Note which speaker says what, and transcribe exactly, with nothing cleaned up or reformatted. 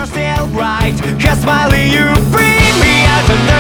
Speaker 1: you're still right. Cause smiling you free me out of